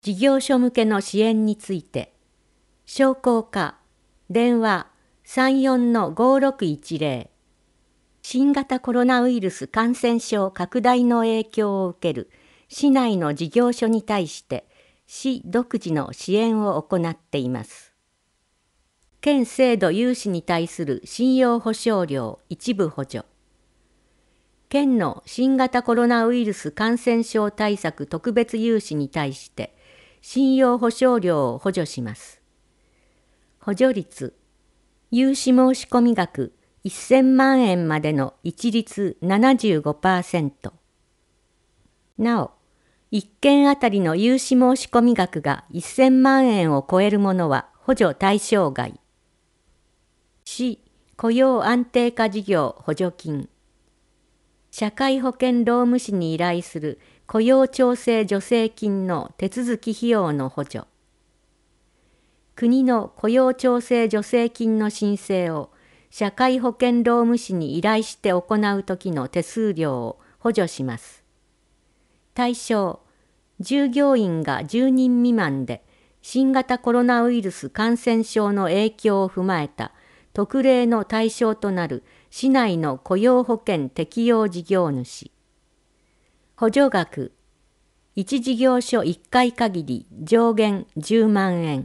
事業所向けの支援について、商工課、電話34-5610、新型コロナウイルス感染症拡大の影響を受ける市内の事業所に対して市独自の支援を行っています。県制度融資に対する信用保証料一部補助。県の新型コロナウイルス感染症対策特別融資に対して信用保証料を補助します。補助率、融資申込額1000万円までの一律 75%。なお、1件あたりの融資申込額が1000万円を超えるものは補助対象外。市雇用安定化事業補助金。社会保険労務士に依頼する雇用調整助成金の手続き費用の補助。国の雇用調整助成金の申請を社会保険労務士に依頼して行うときの手数料を補助します。対象、従業員が10人未満で新型コロナウイルス感染症の影響を踏まえた特例の対象となる市内の雇用保険適用事業主。補助額、1事業所1回限り上限10万円。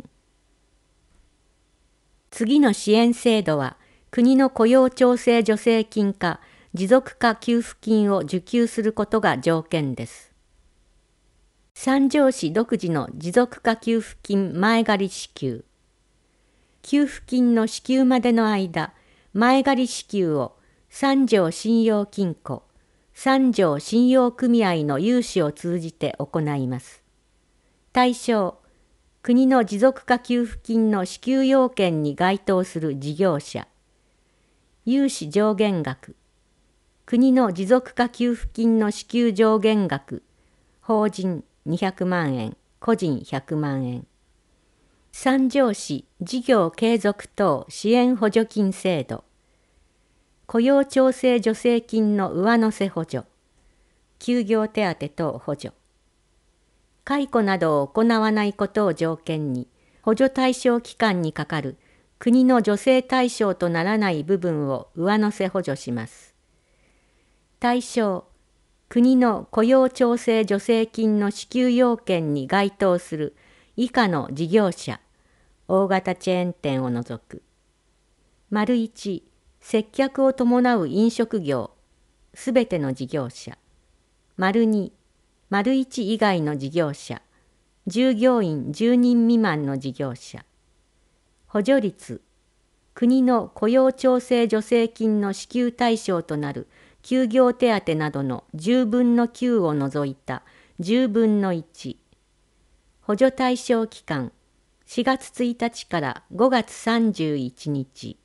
次の支援制度は国の雇用調整助成金か持続化給付金を受給することが条件です。三条市独自の持続化給付金前借り支給。給付金の支給までの間、前借り支給を三条信用金庫、三条信用組合の融資を通じて行います。対象、国の持続化給付金の支給要件に該当する事業者。融資上限額、国の持続化給付金の支給上限額、法人200万円、個人100万円。三条市事業継続等支援補助金制度。雇用調整助成金の上乗せ補助。休業手当等補助。解雇などを行わないことを条件に、補助対象期間にかかる国の助成対象とならない部分を上乗せ補助します。対象、国の雇用調整助成金の支給要件に該当する以下の事業者、大型チェーン店を除く。1、接客を伴う飲食業、すべての事業者。2、1以外の事業者、従業員10人未満の事業者。補助率、国の雇用調整助成金の支給対象となる休業手当などの10分の9を除いた10分の1。補助対象期間、4月1日から5月31日。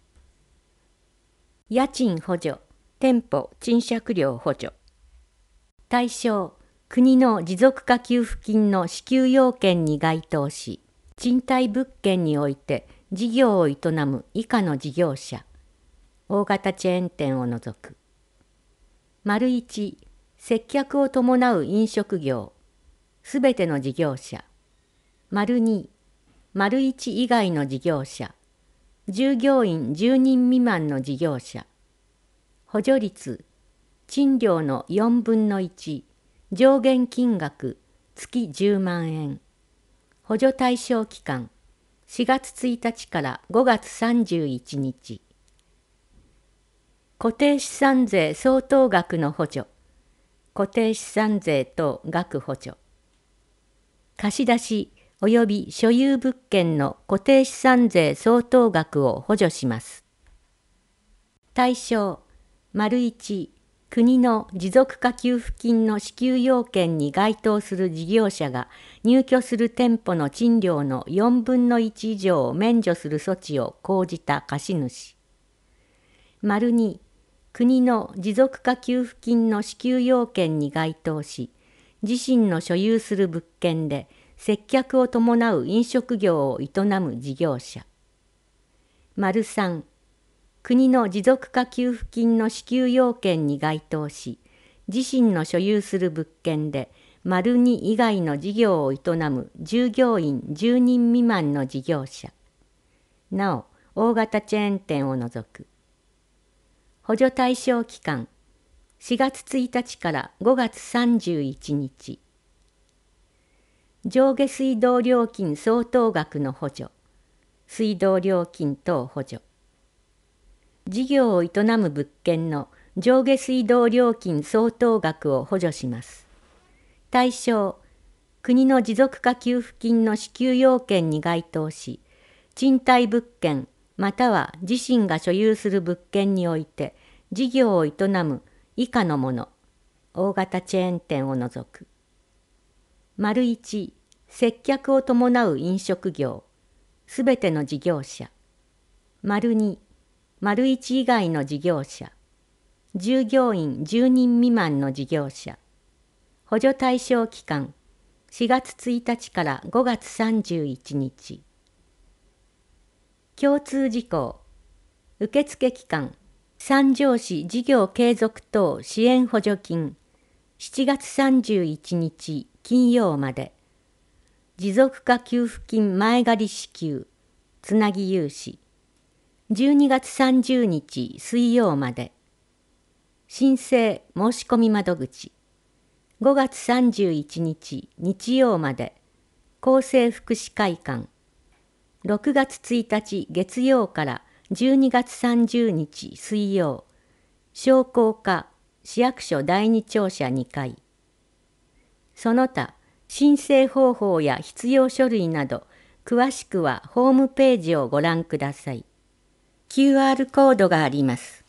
家賃補助、店舗賃借料補助。対象、国の持続化給付金の支給要件に該当し、賃貸物件において事業を営む以下の事業者、大型チェーン店を除く。1、接客を伴う飲食業、すべての事業者。2、1以外の事業者、従業員10人未満の事業者。補助率、賃料の4分の1、上限金額、月10万円。補助対象期間、4月1日から5月31日。固定資産税相当額の補助、固定資産税等額補助。貸し出し及び所有物件の固定資産税相当額を補助します。対象、1、国の持続化給付金の支給要件に該当する事業者が入居する店舗の賃料の4分の1以上を免除する措置を講じた貸主。2、国の持続化給付金の支給要件に該当し、自身の所有する物件で接客を伴う飲食業を営む事業者。3、国の持続化給付金の支給要件に該当し、自身の所有する物件で丸2以外の事業を営む従業員10人未満の事業者。なお、大型チェーン店を除く。補助対象期間、4月1日から5月31日。上下水道料金相当額の補助、水道料金等補助。事業を営む物件の上下水道料金相当額を補助します。対象、国の持続化給付金の支給要件に該当し、賃貸物件または自身が所有する物件において事業を営む以下のもの、大型チェーン店を除く。丸1、接客を伴う飲食業、すべての事業者。丸2、丸1以外の事業者。従業員10人未満の事業者。補助対象期間、4月1日から5月31日。共通事項、受付期間、三条市事業継続等支援補助金、7月31日金曜まで。持続化給付金前借り支給、つなぎ融資、12月30日水曜まで。申請申し込み窓口、5月31日日曜まで。厚生福祉会館、6月1日月曜から12月30日水曜。商工課市役所第二庁舎2階。その他、申請方法や必要書類など、詳しくはホームページをご覧ください。QR コードがあります。